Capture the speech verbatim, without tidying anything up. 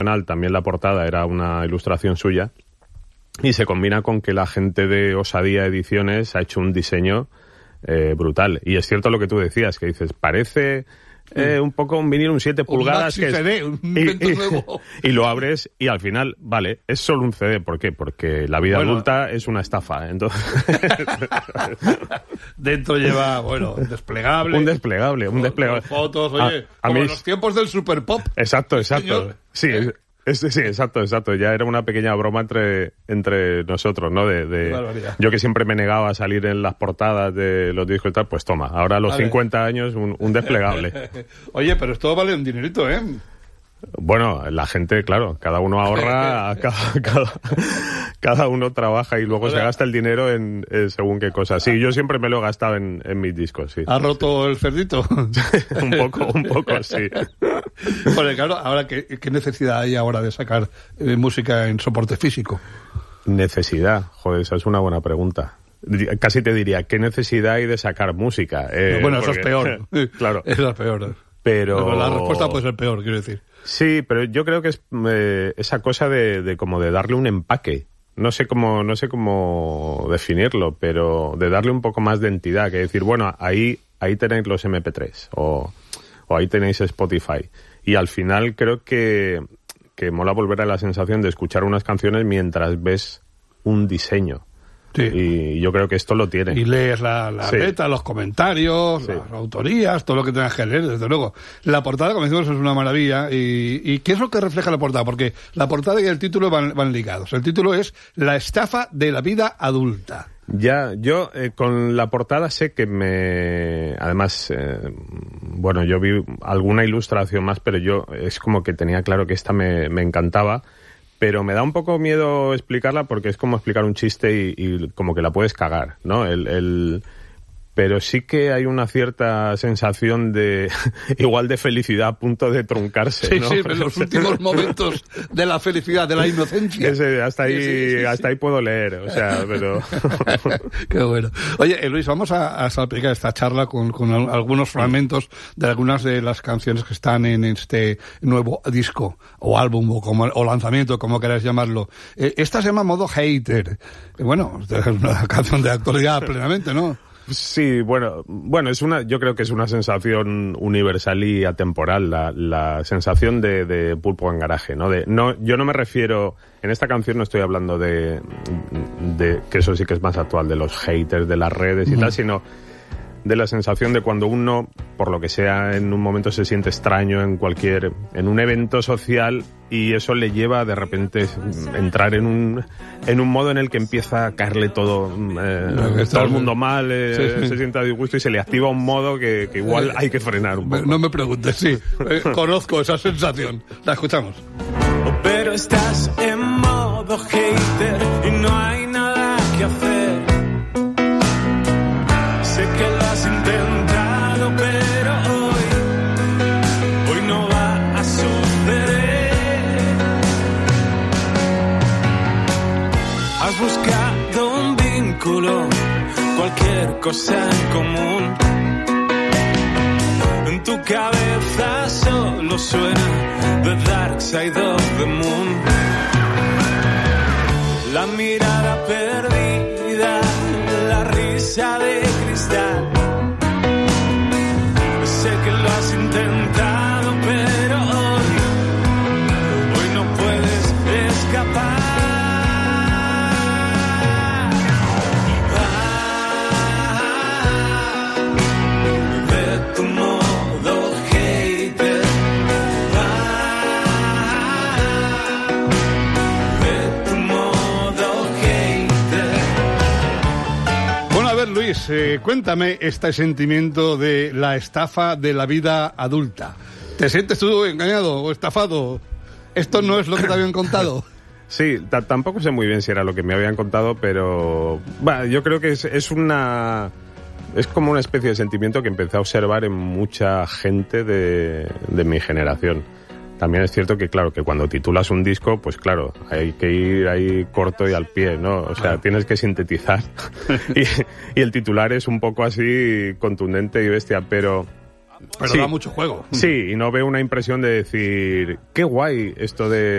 original, también la portada era una ilustración suya, y se combina con que la gente de Osadía Ediciones ha hecho un diseño eh, brutal. Y es cierto lo que tú decías, que dices, parece... Eh, un poco un vinilo, un siete pulgadas un que C D, un invento y, y, nuevo. Y lo abres y al final, vale, es solo un C D. ¿Por qué? Porque la vida bueno, adulta es una estafa. Entonces dentro lleva, bueno, un desplegable. Un desplegable, un desplegable. Fotos, oye, a, a como mis... los tiempos del Super Pop. Exacto, exacto. Sí, es, es, sí, exacto, exacto. Ya era una pequeña broma entre, entre nosotros, ¿no? De, de yo que siempre me negaba a salir en las portadas de los discos y tal, pues toma, ahora a los vale. cincuenta años un, un desplegable. Oye, pero esto vale un dinerito, ¿eh? Bueno, la gente, claro, cada uno ahorra, cada, cada, cada uno trabaja y luego Hola. se gasta el dinero en, en según qué cosas. Sí, yo siempre me lo he gastado en, en mis discos, sí. ¿Has roto el cerdito? un poco, un poco, sí. Bueno, claro, ahora, ¿qué, qué necesidad hay ahora de sacar eh, música en soporte físico? Necesidad, joder, esa es una buena pregunta. Casi te diría, ¿qué necesidad hay de sacar música? Eh, bueno, eso porque, es peor. Claro. Eso es peor. Pero... pero la respuesta puede ser peor, quiero decir. Sí, pero yo creo que es eh, esa cosa de, de como de darle un empaque. No sé cómo, no sé cómo definirlo, pero de darle un poco más de entidad, que decir, bueno, ahí, ahí tenéis los eme pe tres o, o ahí tenéis Spotify. Y al final creo que, que mola volver a la sensación de escuchar unas canciones mientras ves un diseño. Sí. Y yo creo que esto lo tiene. Y lees la, la sí. letra, los comentarios, sí. las autorías, todo lo que tengas que leer, desde luego. La portada, como decimos, es una maravilla. Y, ¿Y qué es lo que refleja la portada? Porque la portada y el título van, van ligados. El título es La estafa de la vida adulta. Ya, yo eh, con la portada sé que me... Además, eh, bueno, yo vi alguna ilustración más, pero yo es como que tenía claro que esta me, me encantaba. Pero me da un poco miedo explicarla porque es como explicar un chiste y, y como que la puedes cagar, ¿no? El, el... Pero sí que hay una cierta sensación de, igual de felicidad a punto de truncarse, sí, ¿no? Sí, en los últimos momentos de la felicidad, de la inocencia. Ese, hasta ahí, sí, sí, sí, sí. hasta ahí puedo leer, o sea, pero... Qué bueno. Oye, eh, Luis, vamos a, a salpicar esta charla con, con algunos fragmentos de algunas de las canciones que están en este nuevo disco, o álbum, o, como, o lanzamiento, como queráis llamarlo. Eh, esta se llama Modo Hater. Eh, bueno, es una canción de actualidad plenamente, ¿no? Sí, bueno, bueno, es una, yo creo que es una sensación universal y atemporal, la, la sensación de, de pulpo en garaje, ¿no? De, no, yo no me refiero, en esta canción no estoy hablando de, de, que eso sí que es más actual, de los haters de las redes y mm. tal, sino de la sensación de cuando uno, por lo que sea, en un momento se siente extraño en cualquier, en un evento social y eso le lleva de repente entrar en un, en un modo en el que empieza a caerle todo, eh, no, todo el mundo mal, eh, sí, sí. se siente a disgusto y se le activa un modo que, que igual hay que frenar un poco. No me preguntes, sí, eh, conozco esa sensación. La escuchamos. Pero estás en modo hater y no hay nada que hacer. Sé que lo has intentado, pero hoy, hoy no va a suceder. Has buscado un vínculo, cualquier cosa en común. En tu cabeza solo suena The Dark Side of the Moon. La mirada perdida, la risa de cristal. Sé que lo has intentado, pero hoy, hoy no puedes escapar. Ah, de tu modo hater. Ah, de tu modo hater. Bueno, a ver, Luis, eh, cuéntame este sentimiento de la estafa de la vida adulta. ¿Te sientes tú engañado o estafado? ¿Esto no es lo que te habían contado? Sí, t- tampoco sé muy bien si era lo que me habían contado, pero bueno, yo creo que es, es una... Es como una especie de sentimiento que empecé a observar en mucha gente de, de mi generación. También es cierto que, claro, que cuando titulas un disco, pues claro, hay que ir ahí corto y al pie, ¿no? O sea, tienes que sintetizar. y, y el titular es un poco así contundente y bestia, pero... Pero sí, da mucho juego. Sí, y no veo una impresión de decir, qué guay esto de...